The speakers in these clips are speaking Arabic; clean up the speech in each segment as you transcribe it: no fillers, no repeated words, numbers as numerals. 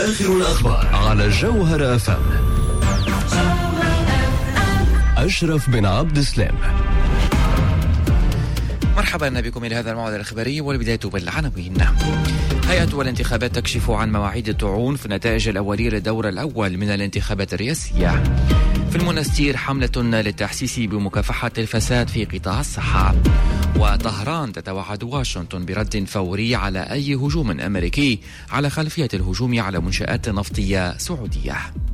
آخر الأخبار على جوهر FM. أشرف بن عبد السلام. مرحبا بكم إلى هذا الموعد الإخباري، والبداية بالعناوين. هيئة الانتخابات تكشف عن مواعيد الطعون في النتائج الأولية للدور الأول من الانتخابات الرئاسية. في المنستير حملة للتحسيس بمكافحة الفساد في قطاع الصحة. وطهران تتوعد واشنطن برد فوري على أي هجوم أمريكي على خلفية الهجوم على منشآت نفطية سعودية.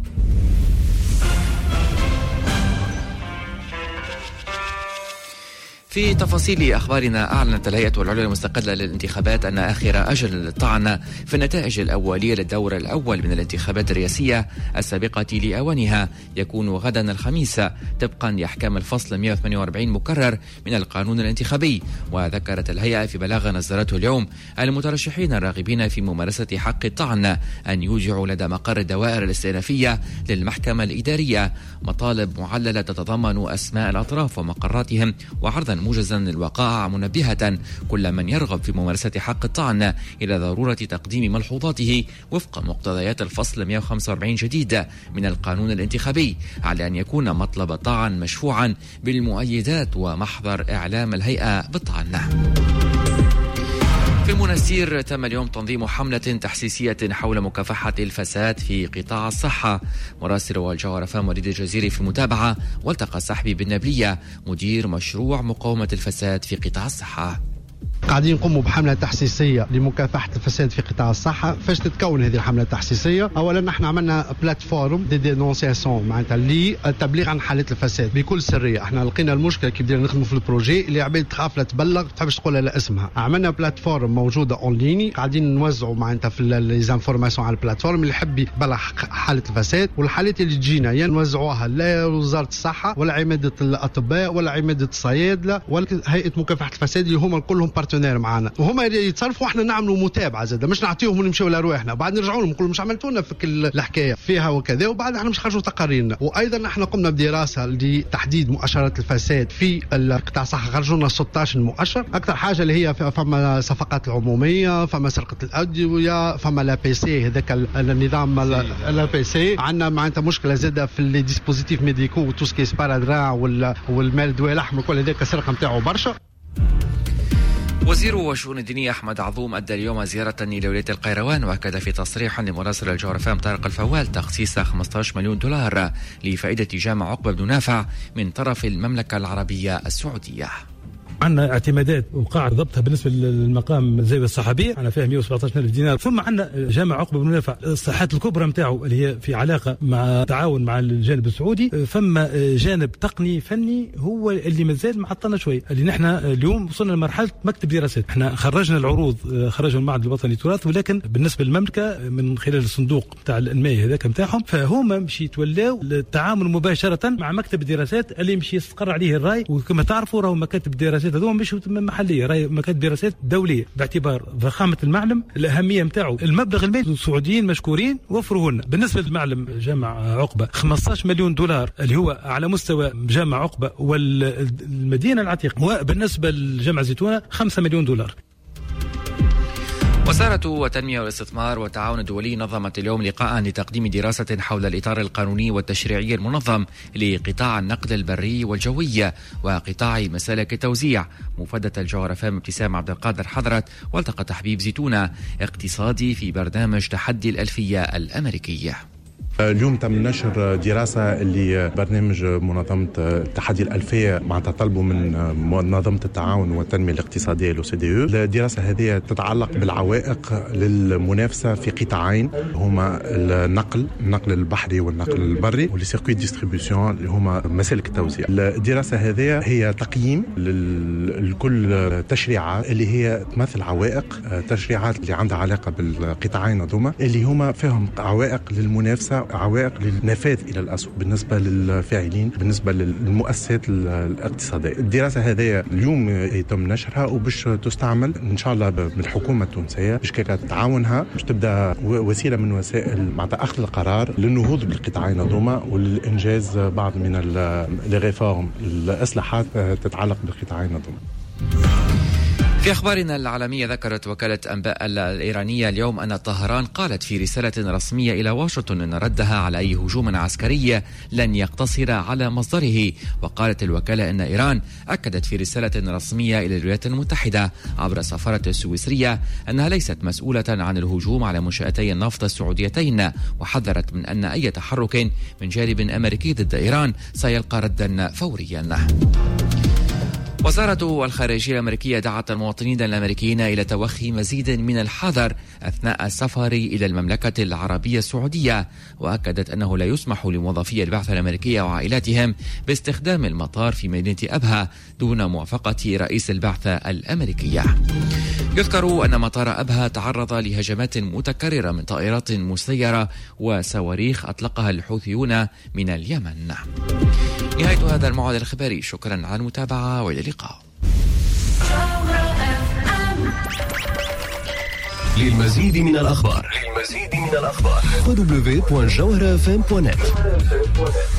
في تفاصيل أخبارنا، أعلنت الهيئة العليا المستقلة للانتخابات أن آخر أجل للطعن في النتائج الأولية للدور الأول من الانتخابات الرئاسية السابقة لأوانها يكون غدا الخميس طبقا لأحكام الفصل 148 مكرر من القانون الانتخابي. وذكرت الهيئة في بلاغ نزلته اليوم المترشحين الراغبين في ممارسة حق الطعن أن يوجعوا لدى مقر الدوائر الاستئنافية للمحكمة الإدارية مطالب معللة تتضمن أسماء الأطراف ومقراتهم، وعرضا موجزا للوقائع، منبهة كل من يرغب في ممارسة حق الطعن إلى ضرورة تقديم ملحوظاته وفق مقتضيات الفصل 145 جديد من القانون الانتخابي، على أن يكون مطلب الطعن مشفوعا بالمؤيدات ومحضر إعلام الهيئة بالطعن. في المنستير تم اليوم تنظيم حملة تحسيسية حول مكافحة الفساد في قطاع الصحة. مراسل الجوهر FM وليد الجزيري في المتابعة، والتقى صاحبي بالنبلية مدير مشروع مقاومة الفساد في قطاع الصحة. قاعدين نقوموا بحملة تحسيسية لمكافحة الفساد في قطاع الصحة. فاش تتكون هذه الحملة التحسيسية؟ أولا نحن عملنا بلاتفورم دي دينونسياسيون معناتها للتبليغ عن حالة الفساد بكل سرية. احنا لقينا المشكلة كي بدينا نخدموا في البروجي اللي عباد تخاف لا تبلغ، تحبش تقول لها اسمها. عملنا بلاتفورم موجودة اون ليني، قاعدين نوزعوا معناتها في ليزانفورماسيون على البلاتفورم اللي يحب يبلغ حالة الفساد، والحالات اللي تجينا يا نوزعوها لا وزارة الصحة ولا عمادة الأطباء ولا عمادة الصيادلة ولا هيئة مكافحة الفساد اللي هم كلهم بارتنير معنا، وهما يتصرفوا واحنا نعملوا متابعه زاده، مش نعطيهم ونمشيو لرواحنا بعد نرجعوا لهم نقولوا مش عملتوا لنا في الحكايه فيها وكذا، وبعد احنا مش خرجوا تقاريرنا. وايضا احنا قمنا بدراسه لتحديد مؤشرات الفساد في القطاع الصحه، خرجوا لنا 16 مؤشر. اكثر حاجه اللي هي فما صفقات العموميه، فما سرقه الادويه، فما لا بي سي، هذاك النظام لا بي سي. عندنا معناتها مشكله زاده في لي ديسبوزيتيف ميديكو وتوسكي سبارادرا والمال الدواء الاحمر، كل هذاك السرقه نتاعو برشا. وزير الشؤون الدينية أحمد عظوم أدى اليوم زيارة إلى ولاية القيروان، وأكد في تصريح لمراسل الجوهر FM طارق الفوال تخصيص 15 مليون دولار لفائدة جامع عقبة بن نافع من طرف المملكة العربية السعودية. عندنا اعتمادات وقاعة ضبطها بالنسبة للمقام الزاوية الصحابية، عندنا فيها 117,000 دينار. ثم عندنا جامع عقبة بن نافع الصحات الكبرى نتاعو اللي هي في علاقة مع تعاون مع الجانب السعودي. فما جانب تقني فني هو اللي مازال معطلنا شوي، اللي نحن اليوم وصلنا لمرحلة مكتب دراسات. احنا خرجنا العروض، خرجنا المعهد الوطني للتراث، ولكن بالنسبة للمملكة من خلال الصندوق تاع الانماء هذاك نتاعهم، فهما مشي يتولاو التعامل مباشرة مع مكتب الدراسات اللي مشي يستقر عليه الراي. وكما تعرفوا راهو مكاتب الدراسات هذوما مش محليه، راهي مكاتب دراسات دوليه باعتبار ضخامه المعلم، الاهميه نتاعو، المبلغ المالي السعوديين مشكورين وفروه لنا. بالنسبه للمعلم جامع عقبه 15 مليون دولار اللي هو على مستوى جامع عقبه والمدينه العتيقه، وبالنسبه لجامع زيتونه 5 مليون دولار. وزارة والتنمية والاستثمار والتعاون الدولي نظمت اليوم لقاء لتقديم دراسة حول الإطار القانوني والتشريعي المنظم لقطاع النقل البري والجوي وقطاع مسالك التوزيع. مفادة الجوهر FM ابتسام عبد القادر حضرت والتقى حبيب زيتونة اقتصادي في برنامج تحدي الألفية الأمريكية. اليوم تم نشر دراسة اللي برنامج منظمة التحدي الألفية مع طلبه من منظمة التعاون والتنمية الاقتصادية l'OCDE. الدراسة هذه تتعلق بالعوائق للمنافسة في قطاعين هما النقل البحري والنقل البري والسيركوي ديستريبيوشن اللي هما مسالك التوزيع. الدراسة هذه هي تقييم لكل تشريعات اللي هي تمثل عوائق، تشريعات اللي عندها علاقة بالقطاعين هذوما اللي هما فيهم عوائق للمنافسة، عوائق للنفاذ إلى الأسواق بالنسبة للفاعلين، بالنسبة للمؤسسات الاقتصادية. الدراسة هذه اليوم يتم نشرها وباش تستعمل إن شاء الله بالحكومة التونسية باش تعاونها باش تبدأ وسيلة من وسائل مع أخذ القرار للنهوض بالقطاعين هذوما والإنجاز بعض من الريفورم الإصلاحات تتعلق بالقطاعين هذوما. في أخبارنا العالمية، ذكرت وكالة أنباء الإيرانية اليوم أن طهران قالت في رسالة رسمية إلى واشنطن أن ردها على أي هجوم عسكري لن يقتصر على مصدره. وقالت الوكالة أن إيران أكدت في رسالة رسمية إلى الولايات المتحدة عبر السفارة السويسرية أنها ليست مسؤولة عن الهجوم على منشأتي النفط السعوديتين، وحذرت من أن أي تحرك من جانب أمريكي ضد إيران سيلقى ردا فوريا. وزارة الخارجية الأمريكية دعت المواطنين الأمريكيين إلى توخي مزيد من الحذر أثناء السفر إلى المملكة العربية السعودية، وأكدت أنه لا يسمح لموظفي البعثة الأمريكية وعائلاتهم باستخدام المطار في مدينة أبها دون موافقة رئيس البعثة الأمريكية. يذكر أن مطار أبها تعرض لهجمات متكررة من طائرات مسيرة وصواريخ أطلقها الحوثيون من اليمن. نهاية هذا الموعد الخبري، شكرا على المتابعة وإلى اللقاء. للمزيد من الأخبار www.jawharafm.net